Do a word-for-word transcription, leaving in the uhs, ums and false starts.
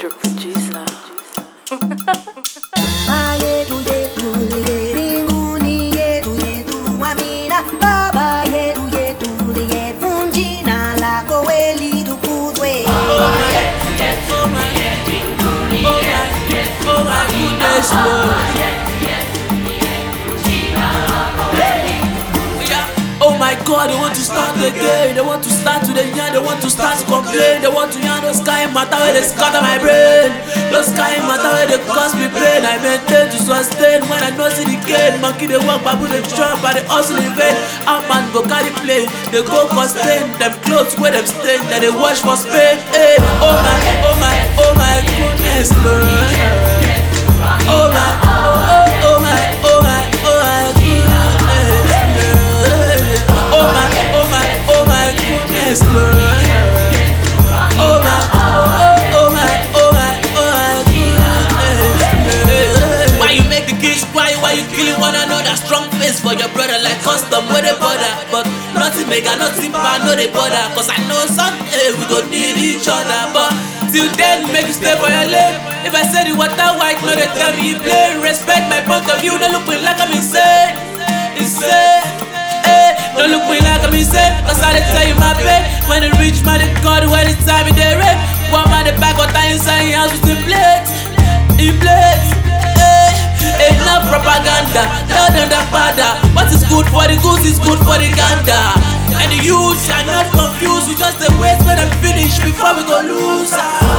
Master producer. Oh my God, they want to start again. They want to start to the end. They want to start to complain. They want to yarn those sky matter where they scatter my brain. Those sky matter where they cause me pain. I maintain to sustain when I know see the gain. Monkey they walk, babu they jump, and they hustle in vain. Up man go carry plane. They go for stain. Them clothes where them stain. That they wash for Spain. Hey, oh my, oh my, oh my goodness, Lord. Oh my, oh, oh, oh my, oh my, oh my goodness. Oh my, oh my, oh my goodness, Lord. Oh my, oh, oh my, oh my, oh my goodness. Why you make the kids cry? Why you killing one another? Strong face for your brother like custom where they bother. But nothing make a nothing bad, no they bother. Cause I know someday we gon' need each other. But till then, make you stay for your lane. If I say the water white, no they tell me you play. Respect my point of view, don't look me like I'm insane. Insane. Don't look me like I'm insane, cause I didn't tell you my pain. When it reach my the God, when it's time in the rain. One man the back or tie inside your house with the blades. In blades, eh. Ain't no propaganda, no no no father. What is good for the goose is good for the gander. And the youths are not confused, we just the waste when I'm finished before we go lose.